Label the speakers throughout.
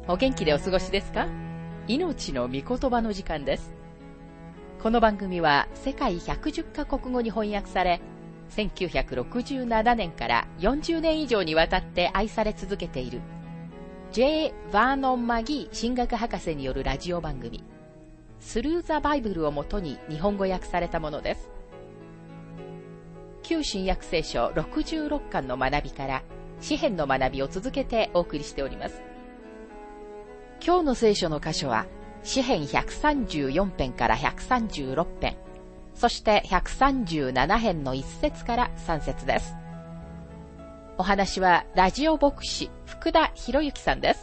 Speaker 1: お元気でお過ごしですか？命の御言葉の時間です。この番組は世界110カ国語に翻訳され、1967年から40年以上にわたって愛され続けている J. バーノン・マギー神学博士によるラジオ番組スルー・ザ・バイブルをもとに日本語訳されたものです。旧新約聖書66巻の学びから詩編の学びを続けてお送りしております。今日の聖書の箇所は詩編134編から136編、そして137編の1節から3節です。お話はラジオ牧師福田博之さんです。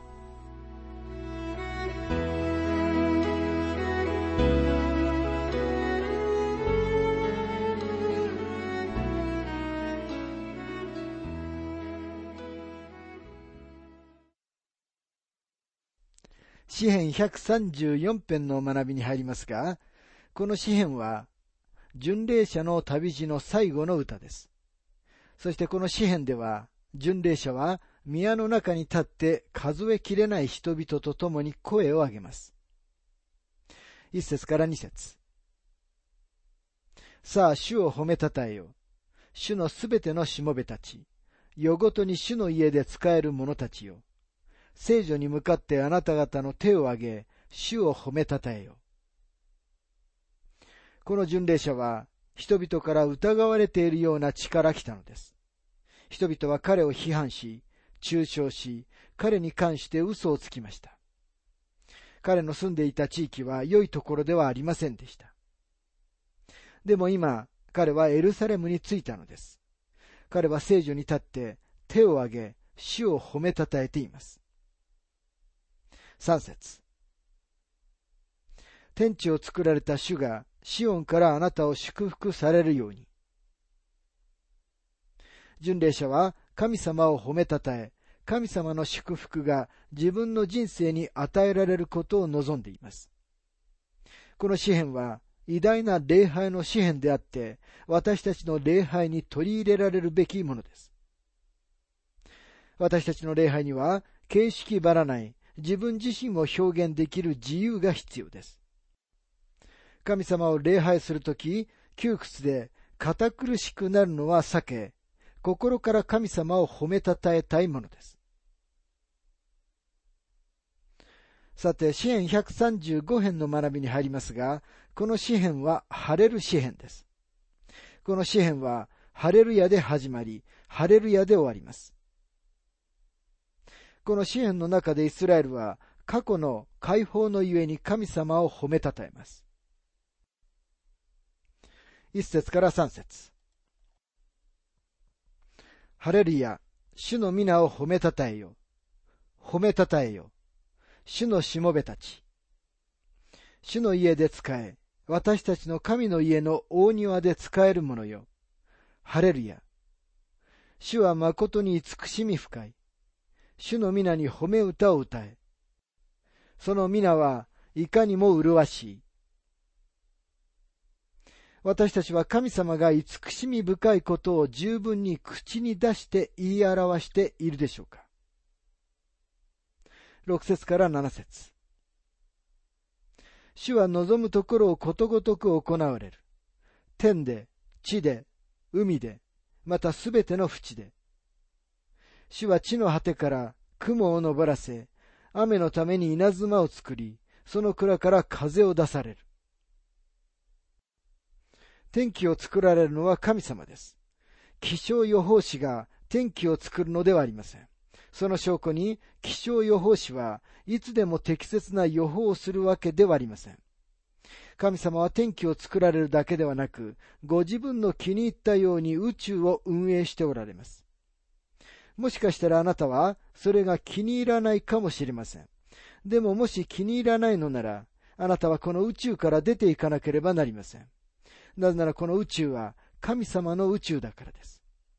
Speaker 2: 詩編134編の学びに入りますが、この詩編は巡礼者の旅路の最後の歌です。そしてこの詩編では、巡礼者は宮の中に立って数えきれない人々と共に声を上げます。1節から2節。さあ、主を褒めたたえよ。主のすべてのしもべたち。夜ごとに主の家で仕える者たちよ。聖女に向かってあなた方の手を挙げ、主を褒めたたえよ。この巡礼者は、人々から疑われているような地から来たのです。人々は彼を批判し、中傷し、彼に関して嘘をつきました。彼の住んでいた地域は良いところではありませんでした。でも今、彼はエルサレムに着いたのです。彼は聖女に立って手を挙げ、主を褒めたたえています。3節。天地を作られた主がシオンからあなたを祝福されるように。巡礼者は神様を褒めたたえ、神様の祝福が自分の人生に与えられることを望んでいます。この詩編は偉大な礼拝の詩編であって、私たちの礼拝に取り入れられるべきものです。私たちの礼拝には形式ばらない自分自身を表現できる自由が必要です。神様を礼拝するとき、窮屈で堅苦しくなるのは避け、心から神様を褒めたたえたいものです。さて、詩編135編の学びに入りますが、この詩編はハレル詩編です。この詩編はハレルヤで始まり、ハレルヤで終わります。この詩編の中でイスラエルは過去の解放のゆえに神様を褒めたたえます。1節から3節。ハレルヤ、主の皆を褒めたたえよ。褒めたたえよ。主のしもべたち。主の家で仕え、私たちの神の家の大庭で仕える者よ。ハレルヤ。主は誠に慈しみ深い。主の皆に褒め歌を歌え。その皆はいかにも麗しい。私たちは神様が慈しみ深いことを十分に口に出して言い表しているでしょうか。6節から7節。主は望むところをことごとく行われる。天で、地で、海で、またすべての淵で。主は地の果てから雲を昇らせ、雨のために稲妻を作り、その蔵から風を出される。天気を作られるのは神様です。気象予報士が天気を作るのではありません。その証拠に気象予報士はいつでも適切な予報をするわけではありません。神様は天気を作られるだけではなく、ご自分の気に入ったように宇宙を運営しておられます。もしかしたらあなたはそれが気に入らないかもしれません。でももし気に入らないのなら、あなたはこの宇宙から出ていかなければなりません。なぜならこの宇宙は神様の宇宙だからです。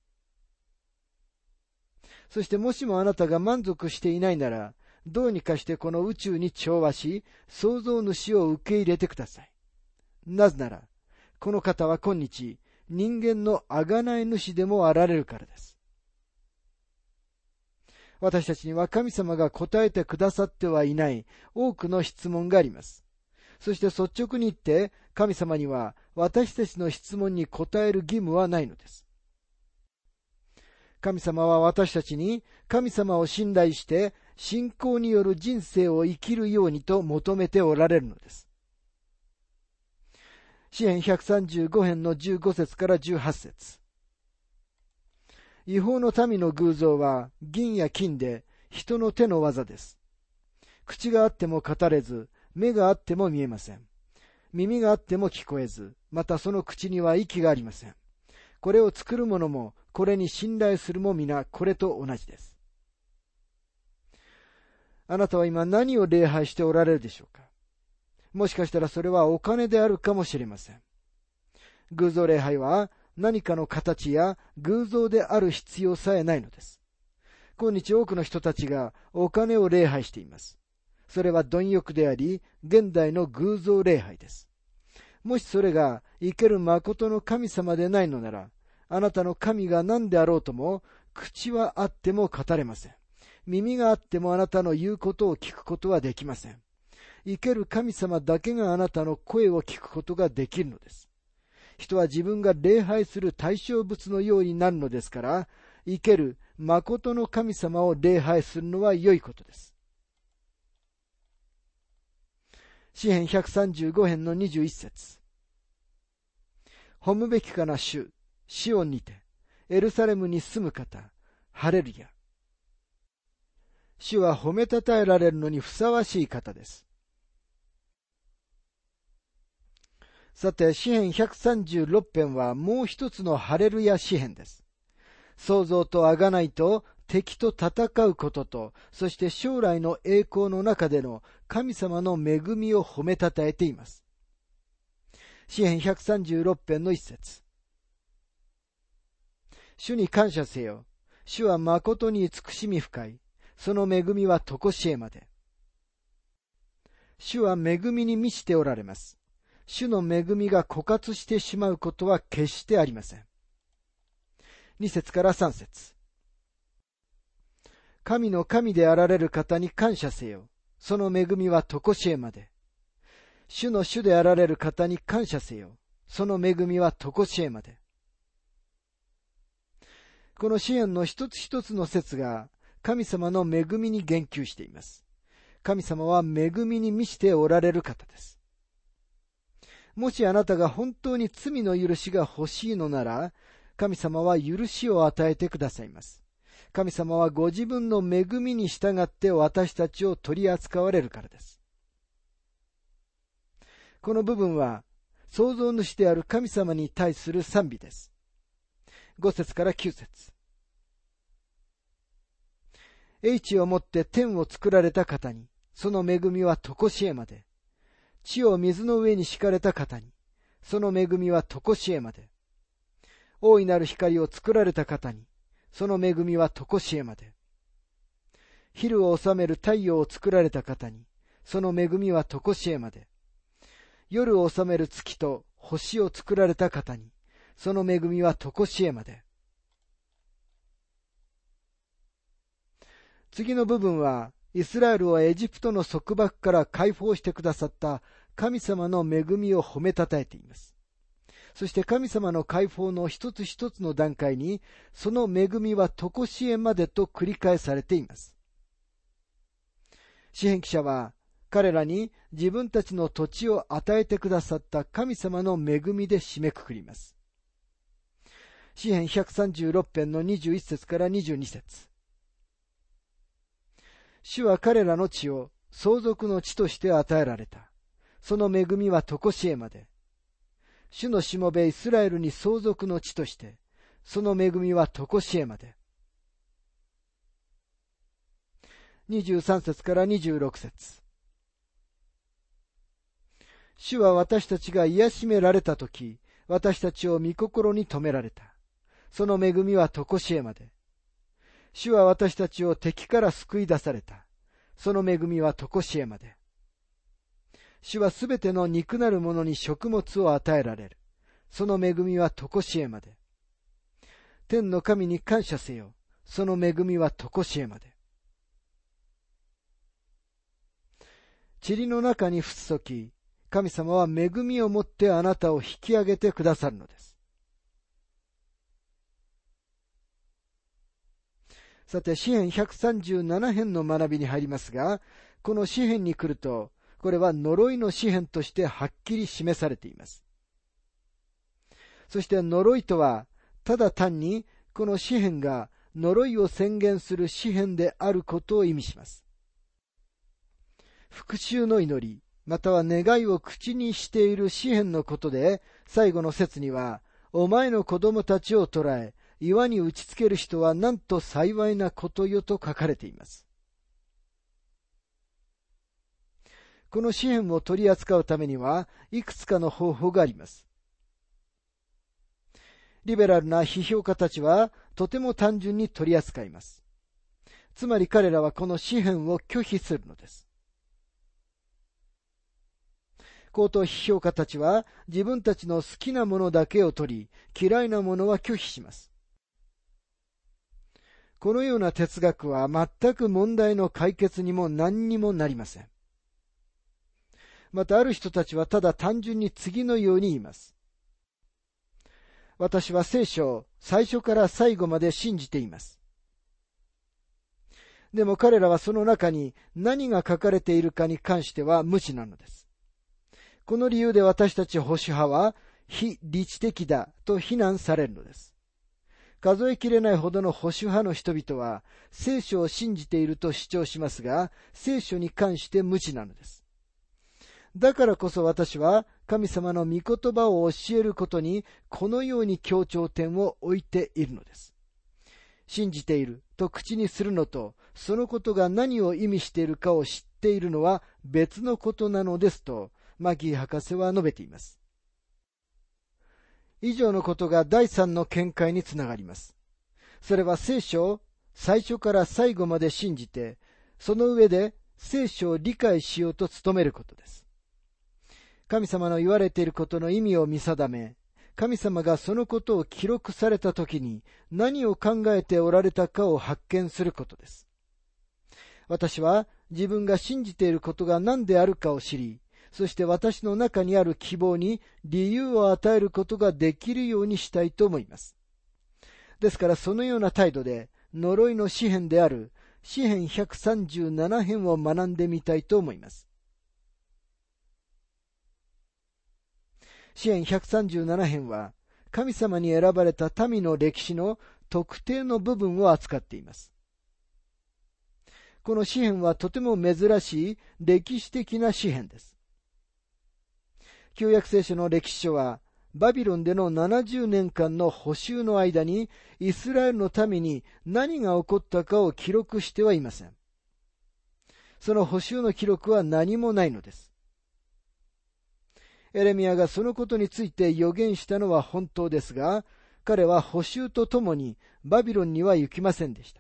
Speaker 2: そしてもしもあなたが満足していないなら、どうにかしてこの宇宙に調和し、創造主を受け入れてください。なぜなら、この方は今日、人間の贖い主でもあられるからです。 私たちには神様が答えてくださってはいない多くの質問があります。そして率直に言って、神様には私たちの質問に答える義務はないのです。神様は私たちに神様を信頼して信仰による人生を生きるようにと求めておられるのです。詩編135編の15節から18節。違法の民の偶像は銀や金で人の手の技です。口があっても語れず、目があっても見えません。耳があっても聞こえず、またその口には息がありません。これを作る者も、これに信頼するも皆、これと同じです。あなたは今何を礼拝しておられるでしょうか。もしかしたらそれはお金であるかもしれません。偶像礼拝は何かの形や偶像である必要さえないのです。今日多くの人たちがお金を礼拝しています。それは貪欲であり、現代の偶像礼拝です。もしそれが生ける誠の神様でないのなら、あなたの神が何であろうとも、口はあっても語れません。耳があってもあなたの言うことを聞くことはできません。生ける神様だけがあなたの声を聞くことができるのです。人は自分が礼拝する対象物のようになるのですから、生ける誠の神様を礼拝するのは良いことです。詩編135編の21節。褒むべきかな主、シオンにて、エルサレムに住む方、ハレルヤ。主は褒めたたえられるのにふさわしい方です。さて、詩編136編はもう一つのハレルヤ詩編です。創造と贖いと敵と戦うことと、そして将来の栄光の中での神様の恵みを褒めたたえています。詩編136編の一節。主に感謝せよ。主は誠に慈しみ深い。その恵みはとこしえまで。主は恵みに満ちておられます。主の恵みが枯渇してしまうことは決してありません。2節から3節。神の神であられる方に感謝せよ。その恵みはとこしえまで。主の主であられる方に感謝せよ。その恵みはとこしえまで。この詩篇の一つ一つの節が神様の恵みに言及しています。神様は恵みに満ちておられる方です。もしあなたが本当に罪の許しが欲しいのなら、神様は許しを与えてくださいます。神様はご自分の恵みに従って私たちを取り扱われるからです。この部分は創造主である神様に対する賛美です。5節から9節。英知をもって天を作られた方に、その恵みはとこしえまで。地を水の上に敷かれた方に、その恵みはとこしえまで。大いなる光を作られた方に、その恵みはとこしえまで。昼を治める太陽を作られた方に、その恵みはとこしえまで。夜を治める月と星を作られた方に、その恵みはとこしえまで。次の部分は、イスラエルをエジプトの束縛から解放してくださった神様の恵みを褒めたたえています。そして神様の解放の一つ一つの段階に、その恵みはとこしえまでと繰り返されています。詩編記者は、彼らに自分たちの土地を与えてくださった神様の恵みで締めくくります。詩編136編の21節から22節。主は彼らの地を相続の地として与えられた。その恵みはとこしえまで。主のしもべイスラエルに相続の地として、その恵みはとこしえまで。23節から26節。主は私たちが癒しめられたとき、私たちを御心に留められた。その恵みはとこしえまで。主は私たちを敵から救い出された。その恵みはとこしえまで。主はすべての肉なるものに食物を与えられる。その恵みはとこしえまで。天の神に感謝せよ。その恵みはとこしえまで。 塵の中に伏すとき、神様は恵みをもってあなたを引き上げてくださるのです。さて、詩編137編の学びに入りますが、この詩編に来ると、これは呪いの詩編としてはっきり示されています。そして呪いとは、ただ単にこの詩編が呪いを宣言する詩編であることを意味します。復讐の祈り、または願いを口にしている詩編のことで、最後の節には、お前の子供たちを捕らえ、岩に打ちつける人はなんと幸いなことよと書かれています。この詩編を取り扱うためには、いくつかの方法があります。リベラルな批評家たちは、とても単純に取り扱います。つまり彼らはこの詩編を拒否するのです。高等批評家たちは、自分たちの好きなものだけを取り、嫌いなものは拒否します。このような哲学は全く問題の解決にも何にもなりません。またある人たちはただ単純に次のように言います。私は聖書を最初から最後まで信じています。でも彼らはその中に何が書かれているかに関しては無知なのです。この理由で私たち保守派は非理知的だと非難されるのです。数えきれないほどの保守派の人々は聖書を信じていると主張しますが、聖書に関して無知なのです。だからこそ私は神様の御言葉を教えることにこのように強調点を置いているのです。信じていると口にするのと、そのことが何を意味しているかを知っているのは別のことなのですと、マギー博士は述べています。以上のことが第三の見解につながります。それは聖書を最初から最後まで信じて、その上で聖書を理解しようと努めることです。神様の言われていることの意味を見定め、神様がそのことを記録されたときに何を考えておられたかを発見することです。私は自分が信じていることが何であるかを知り、そして私の中にある希望に理由を与えることができるようにしたいと思います。ですからそのような態度で呪いの詩編である詩編137編を学んでみたいと思います。詩編137編は神様に選ばれた民の歴史の特定の部分を扱っています。この詩編はとても珍しい歴史的な詩編です。旧約聖書の歴史書はバビロンでの70年間の捕囚の間にイスラエルの民に何が起こったかを記録してはいません。その捕囚の記録は何もないのです。エレミヤがそのことについて予言したのは本当ですが、彼は捕囚とともにバビロンには行きませんでした。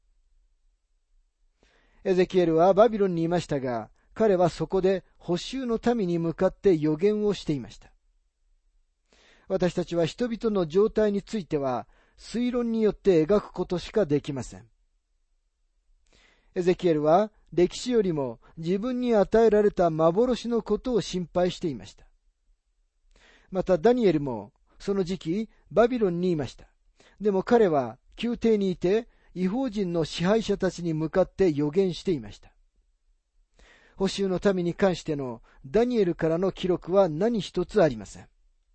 Speaker 2: エゼキエルはバビロンにいましたが、彼はそこで捕囚の民に向かって予言をしていました。私たちは人々の状態については推論によって描くことしかできません。エゼキエルは歴史よりも自分に与えられた幻のことを心配していました。またダニエルもその時期バビロンにいました。でも彼は宮廷にいて異邦人の支配者たちに向かって予言していました。捕囚の民に関してのダニエルからの記録は何一つありません。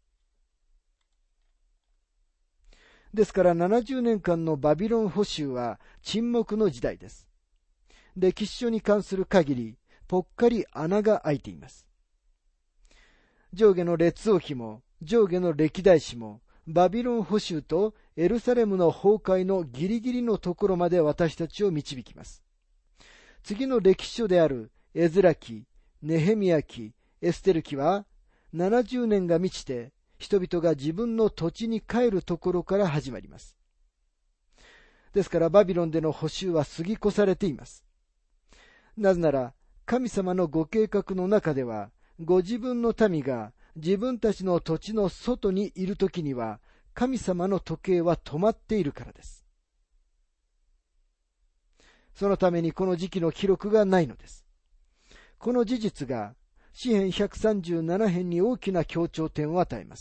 Speaker 2: ですから70年間のバビロン捕囚は沈黙の時代です。歴史書に関する限りぽっかり穴が開いています。上下の列王記も上下の歴代史もバビロン捕囚とエルサレムの崩壊のギリギリのところまで私たちを導きます。次の歴史書であるエズラ記、ネヘミヤ記、エステル記は70年が満ちて人々が自分の土地に帰るところから始まります。ですからバビロンでの捕囚は過ぎ越されています。なぜなら神様のご計画の中ではご自分の民が自分たちの土地の外にいるときには神様の時計は止まっているからです。そのためにこの時期の記録がないのです。 この事実が詩編137編に大きな強調点を与えます。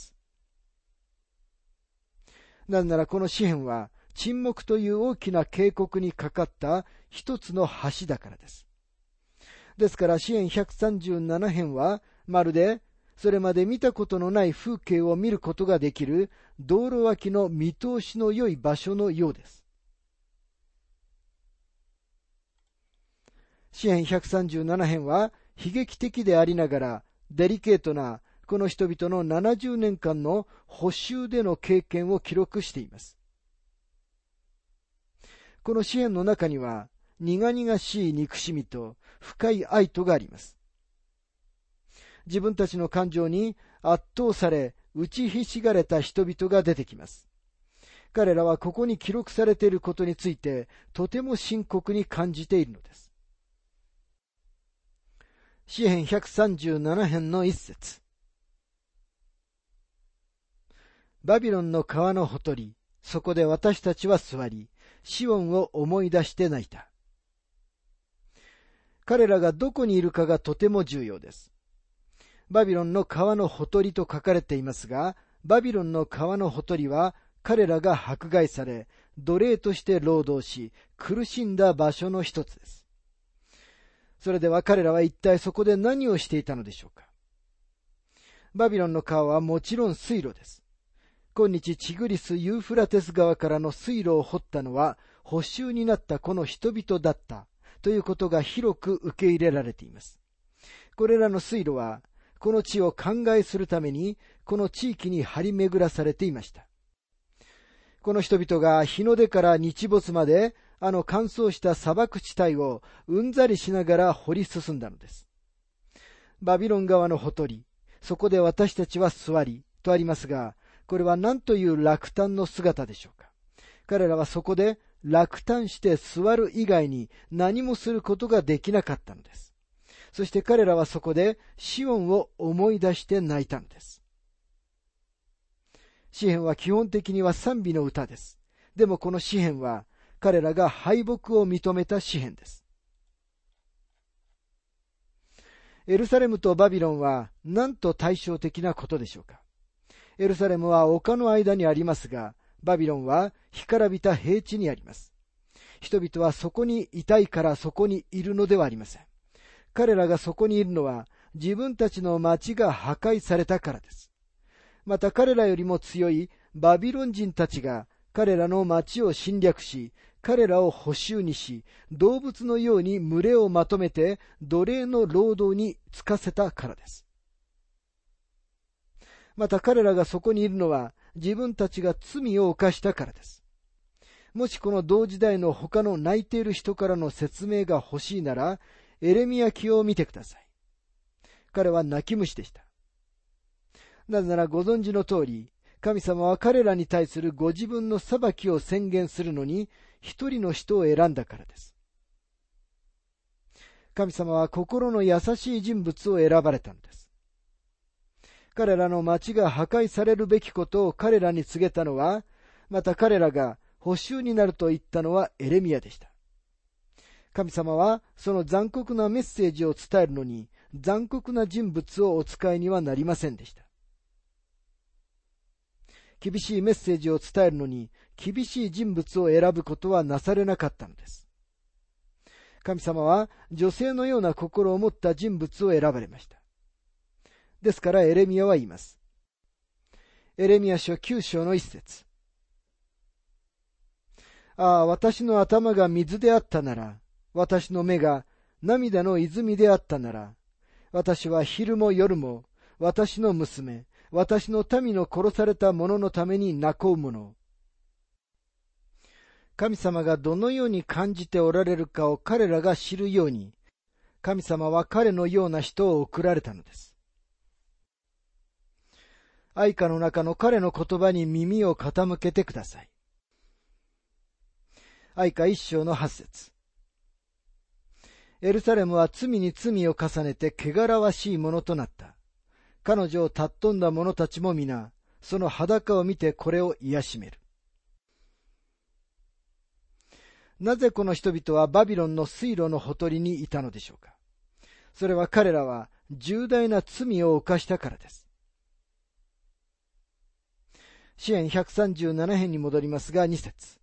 Speaker 2: なぜならこの詩編は沈黙という大きな警告にかかった一つの橋だからです。ですから詩編137編はまるでそれまで見たことのない風景を見ることができる道路脇の見通しの良い場所のようです。詩編137編は悲劇的でありながらデリケートなこの人々の70年間の捕囚での経験を記録しています。この詩編の中には苦々しい憎しみと深い愛とがあります。自分たちの感情に圧倒され打ちひしがれた人々が出てきます。彼らはここに記録されていることについてとても深刻に感じているのです。詩編137編の一節。バビロンの川のほとり、そこで私たちは座り、シオンを思い出して泣いた。彼らがどこにいるかがとても重要です。バビロンの川のほとりと書かれていますが、バビロンの川のほとりは彼らが迫害され、奴隷として労働し、苦しんだ場所の一つです。それでは彼らは一体そこで何をしていたのでしょうか。バビロンの川はもちろん水路です。今日チグリス・ユーフラテス川からの水路を掘ったのは捕囚になったこの人々だったということが広く受け入れられています。これらの水路はこの地を灌漑するためにこの地域に張り巡らされていました。この人々が日の出から日没まで乾燥した砂漠地帯をうんざりしながら掘り進んだのです。バビロン川のほとり、そこで私たちは座りとありますが、これは何という落胆の姿でしょうか。彼らはそこで落胆して座る以外に何もすることができなかったのです。そして彼らはそこでシオンを思い出して泣いたのです。詩編は基本的には賛美の歌です。でもこの詩編は彼らが敗北を認めた詩編です。エルサレムとバビロンはなんと対照的なことでしょうか。エルサレムは丘の間にありますが、バビロンは干からびた平地にあります。人々はそこにいたいからそこにいるのではありません。彼らがそこにいるのは自分たちの町が破壊されたからです。また彼らよりも強いバビロン人たちが彼らの町を侵略し、彼らを捕囚にし、動物のように群れをまとめて奴隷の労働に就かせたからです。また彼らがそこにいるのは自分たちが罪を犯したからです。もしこの同時代の他の泣いている人からの説明が欲しいなら、エレミヤ記を見てください。彼は泣き虫でした。なぜならご存知の通り、神様は彼らに対するご自分の裁きを宣言するのに一人の人を選んだからです。神様は心の優しい人物を選ばれたのです。彼らの町が破壊されるべきことを彼らに告げたのは、また彼らが捕囚になると言ったのはエレミヤでした。神様はその残酷なメッセージを伝えるのに残酷な人物をお使いにはなりませんでした。厳しいメッセージを伝えるのに厳しい人物を選ぶことはなされなかったのです。神様は女性のような心を持った人物を選ばれました。ですからエレミヤは言います。エレミヤ書9章の一節。ああ、私の頭が水であったなら、私の目が涙の泉であったなら、私は昼も夜も私の娘、私の民の殺された者のために泣こうもの。神様がどのように感じておられるかを彼らが知るように、神様は彼のような人を送られたのです。愛歌の中の彼の言葉に耳を傾けてください。愛歌一章の8節。エルサレムは罪に罪を重ねて汚らわしいものとなった。彼女を尊んだ者たちも皆、その裸を見てこれを癒しめる。なぜこの人々はバビロンの水路のほとりにいたのでしょうか。 それは彼らは重大な罪を犯したからです。詩編137編に戻りますが、2節。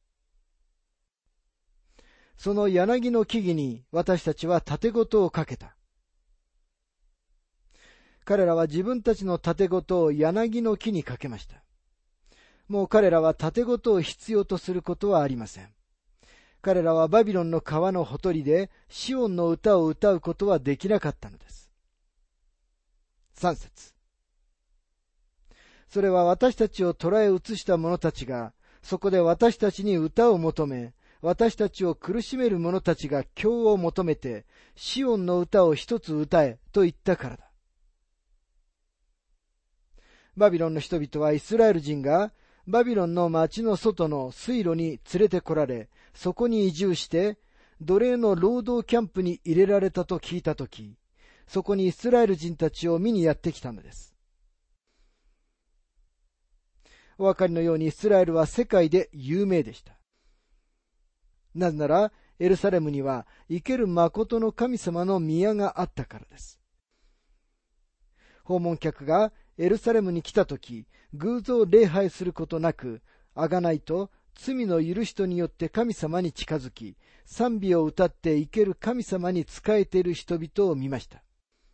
Speaker 2: その柳の木々に私たちは盾事をかけた。彼らは自分たちの盾事を柳の木にかけました。もう彼らは盾事を必要とすることはありません。彼らはバビロンの川のほとりでシオンの歌を歌うことはできなかったのです。3節。それは私たちを捕らえ移した者たちが、そこで私たちに歌を求め、私たちを苦しめる者たちが教を求めて、シオンの歌を一つ歌えと言ったからだ。バビロンの人々はイスラエル人がバビロンの町の外の水路に連れてこられ、そこに移住して奴隷の労働キャンプに入れられたと聞いたとき、そこにイスラエル人たちを見にやってきたのです。お分かりのようにイスラエルは世界で有名でした。なぜならエルサレムには生ける誠の神様の宮があったからです。訪問客がエルサレムに来たとき、偶像礼拝することなく、贖いと罪の許しとによって神様に近づき、賛美を歌って生ける神様に仕えている人々を見ました。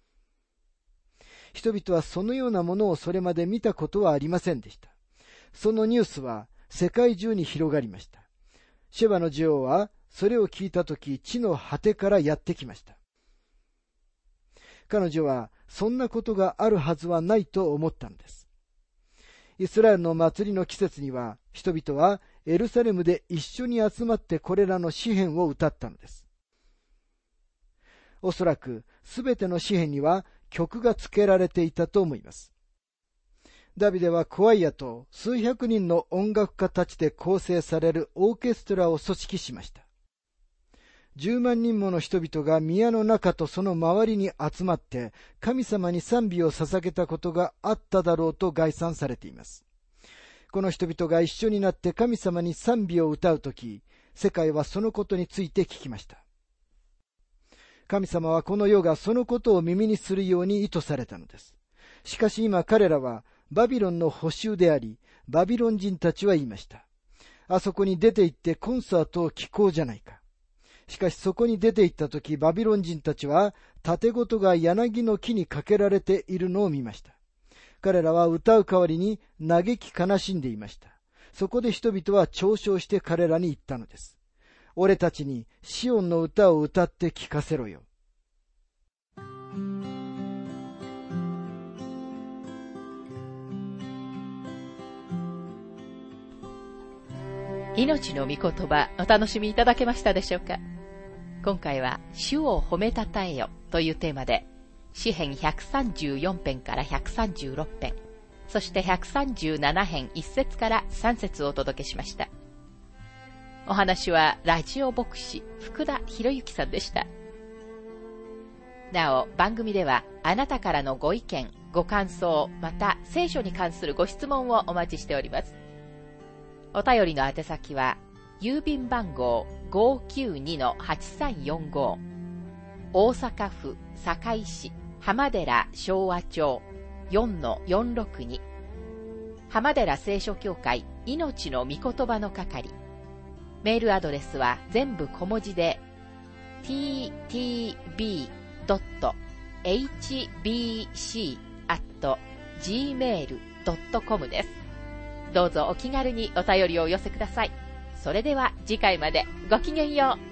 Speaker 2: 人々はそのようなものをそれまで見たことはありませんでした。そのニュースは世界中に広がりました。シェバの女王はそれを聞いたとき、地の果てからやってきました。彼女はそんなことがあるはずはないと思ったのです。イスラエルの祭りの季節には、人々はエルサレムで一緒に集まってこれらの詩篇を歌ったのです。おそらくすべての詩篇には曲が付けられていたと思います。ダビデはクワイアと数百人の音楽家たちで構成されるオーケストラを組織しました。10万人もの人々が宮の中とその周りに集まって神様に賛美を捧げたことがあっただろうと概算されています。この人々が一緒になって神様に賛美を歌うとき、世界はそのことについて聞きました。神様はこの世がそのことを耳にするように意図されたのです。しかし今彼らはバビロンの捕囚であり、バビロン人たちは言いました。あそこに出て行ってコンサートを聴こうじゃないか。しかしそこに出て行ったとき、バビロン人たちは盾事が柳の木にかけられているのを見ました。彼らは歌う代わりに嘆き悲しんでいました。そこで人々は嘲笑して彼らに言ったのです。俺たちにシオンの歌を歌って聞かせろよ。
Speaker 1: 命の御言葉、お楽しみいただけましたでしょうか。今回は主を褒めたたえよというテーマで、詩編134編から136編、そして137編1節から3節をお届けしました。お話はラジオ牧師福田博之さんでした。なお、番組ではあなたからのご意見、ご感想、また聖書に関するご質問をお待ちしております。お便りの宛先は、郵便番号 592-8345 大阪府堺市浜寺昭和町 4-462 浜寺聖書協会命の御言葉の係。メールアドレスは全部小文字で ttb.hbc@gmail.com です。どうぞお気軽にお便りをお寄せください。それでは次回までごきげんよう。